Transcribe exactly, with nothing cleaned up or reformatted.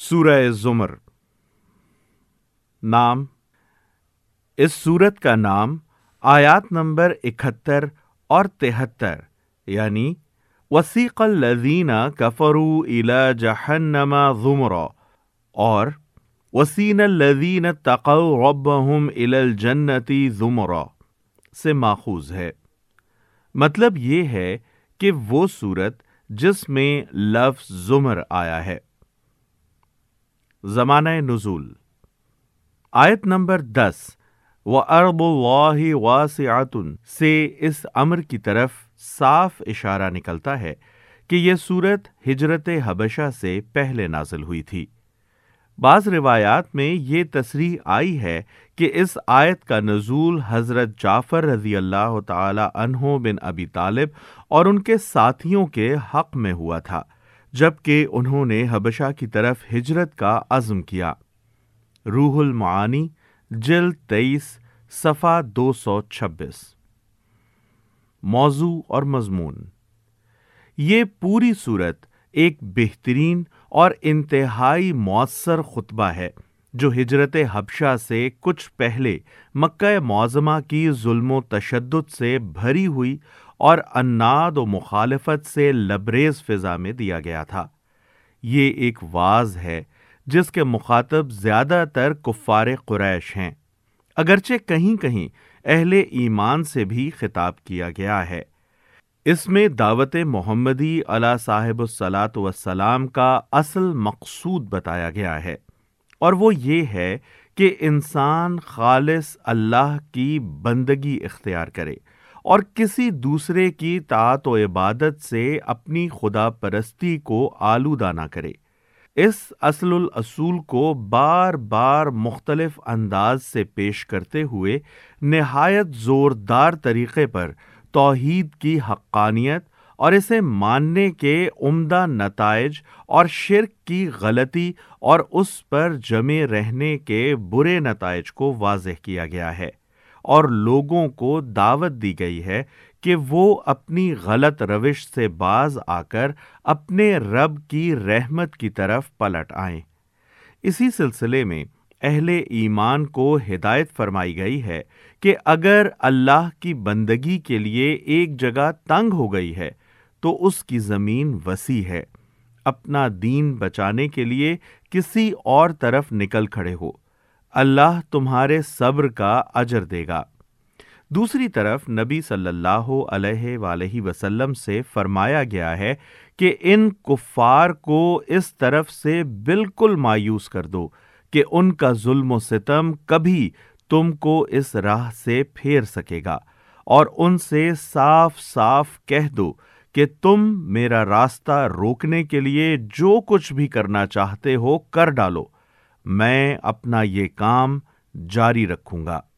سورہ زمر۔ نام، اس سورت کا نام آیات نمبر اکہتر اور تہتر یعنی وسیق الذین کفروا الی جہنم زمرا اور وسین الذین اتقوا ربہم الی الجنۃ زمرا سے ماخوذ ہے۔ مطلب یہ ہے کہ وہ سورت جس میں لفظ زمر آیا ہے۔ زمانہ نزول، آیت نمبر دس وَأَرْضُ اللَّهِ وَاسِعَةٌ سے اس امر کی طرف صاف اشارہ نکلتا ہے کہ یہ سورت ہجرت حبشہ سے پہلے نازل ہوئی تھی۔ بعض روایات میں یہ تصریح آئی ہے کہ اس آیت کا نزول حضرت جعفر رضی اللہ تعالی عنہ بن ابی طالب اور ان کے ساتھیوں کے حق میں ہوا تھا جبکہ انہوں نے حبشہ کی طرف ہجرت کا عزم کیا۔ روح المعانی جلد تیئیس صفحہ دو سو چھبیس۔ موضوع اور مضمون، یہ پوری صورت ایک بہترین اور انتہائی مؤثر خطبہ ہے جو ہجرت حبشہ سے کچھ پہلے مکہ معظمہ کی ظلم و تشدد سے بھری ہوئی اور عناد و مخالفت سے لبریز فضا میں دیا گیا تھا۔ یہ ایک وعظ ہے جس کے مخاطب زیادہ تر کفار قریش ہیں، اگرچہ کہیں کہیں اہل ایمان سے بھی خطاب کیا گیا ہے۔ اس میں دعوت محمدی علی صاحب الصلاۃ والسلام کا اصل مقصود بتایا گیا ہے، اور وہ یہ ہے کہ انسان خالص اللہ کی بندگی اختیار کرے اور کسی دوسرے کی طاعت و عبادت سے اپنی خدا پرستی کو آلودہ نہ کرے۔ اس اصل الاصول کو بار بار مختلف انداز سے پیش کرتے ہوئے نہایت زوردار طریقے پر توحید کی حقانیت اور اسے ماننے کے عمدہ نتائج اور شرک کی غلطی اور اس پر جمے رہنے کے برے نتائج کو واضح کیا گیا ہے، اور لوگوں کو دعوت دی گئی ہے کہ وہ اپنی غلط روش سے باز آ کر اپنے رب کی رحمت کی طرف پلٹ آئیں۔ اسی سلسلے میں اہل ایمان کو ہدایت فرمائی گئی ہے کہ اگر اللہ کی بندگی کے لیے ایک جگہ تنگ ہو گئی ہے تو اس کی زمین وسیع ہے، اپنا دین بچانے کے لیے کسی اور طرف نکل کھڑے ہو، اللہ تمہارے صبر کا اجر دے گا۔ دوسری طرف نبی صلی اللہ علیہ وآلہ وسلم سے فرمایا گیا ہے کہ ان کفار کو اس طرف سے بالکل مایوس کر دو کہ ان کا ظلم و ستم کبھی تم کو اس راہ سے پھیر سکے گا، اور ان سے صاف صاف کہہ دو کہ تم میرا راستہ روکنے کے لیے جو کچھ بھی کرنا چاہتے ہو کر ڈالو، میں اپنا یہ کام جاری رکھوں گا۔